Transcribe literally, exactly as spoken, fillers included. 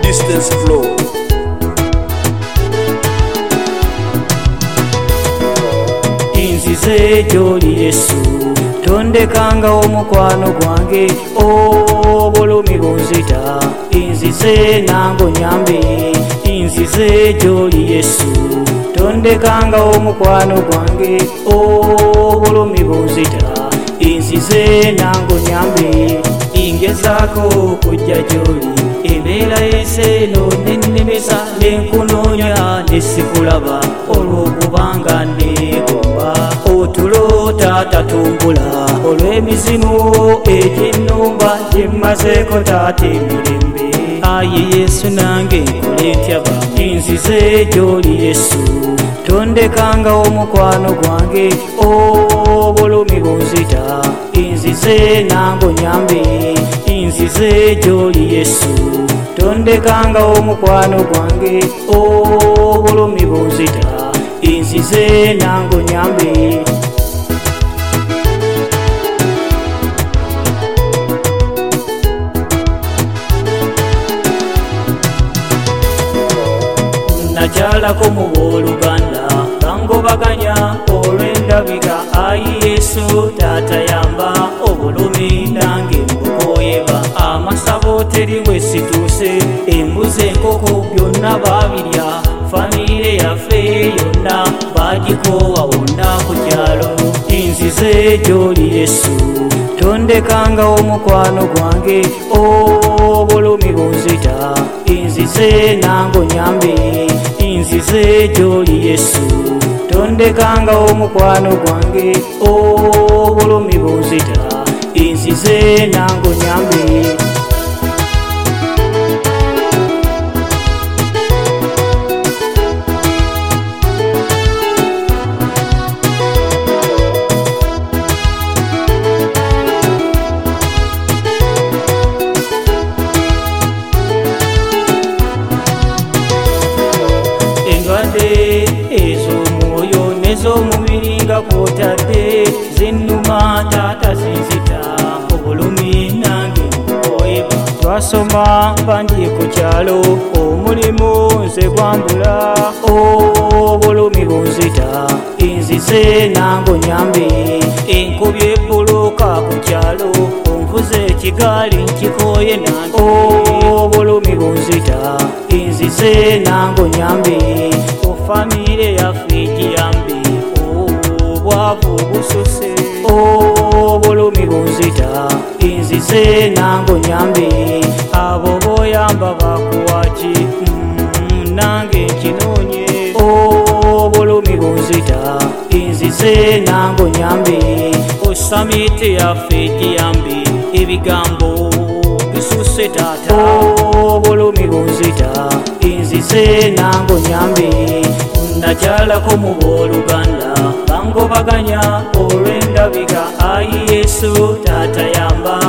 distance flow. Inzize gy'oli Yesu tondekanga omukwano gwange obulumi bunzita inzize nango nyambe inzize gy'oli Yesu tondekanga omukwano gwange obulumi bunzita inzize nango nyambe ingezaako kujja gy'oli embeera y'enseeno nennemesa nenkunoonya nesikulaba olw'okubanga neegomba otulo taata tumbula olw'emizimu egy'ennumba gyemmazeeko taata emirembe aye Yesu nange nkole ntyaba inzize gy'oli Yesu tondekanga omukwano gwange obulumi bunzita inzize nango nyambe inzize gy'oli Yesu tondekanga omukwano gwange obulumi bunzita inzize nango nyambe nakyalako mu booluganda bangobaganya olw'endabika ayi Yesu taata yamba obulumi nange mbukoyeba amasabo teri bwe situuse embuzi enkoko byonna babirya famire yaffe yonna bagikoowa wonna ku kyalo inzize gy'oli Yesu tondekanga omukwano gwange obulumi bunzita inzize nango nyambe inzize gy'oli Yesu tondekanga omukwano gwange obulumi bunzita inzize nango nyambe endwadde ez'omwoyo n'ez'omubiri nga kwotadde zinnuma taata zinzita obulumi nange nkukoyeba twasoma bandi ku kyalo omulimu nze gwambula obulumi bunzita inzize nango nyambe enkubye ebbuluka ku kyalo onvuze ekigaali nkikoye nange obulumi bunzita inzize nango nyambe ofamire yaffe giyambe obwavu bususe obulumi bunzita inzize nango nyambe abo boyamba bakuwaki mm, nange nkinoonye obulumi bunzita inzize nango nyambe osamite yaffe giyambe ebigambo bisuse taata obulumi bunzita inzize nango nyambe nakyalako mu booluganda bangobaganya olw'endabika ayi Yesu taata yamba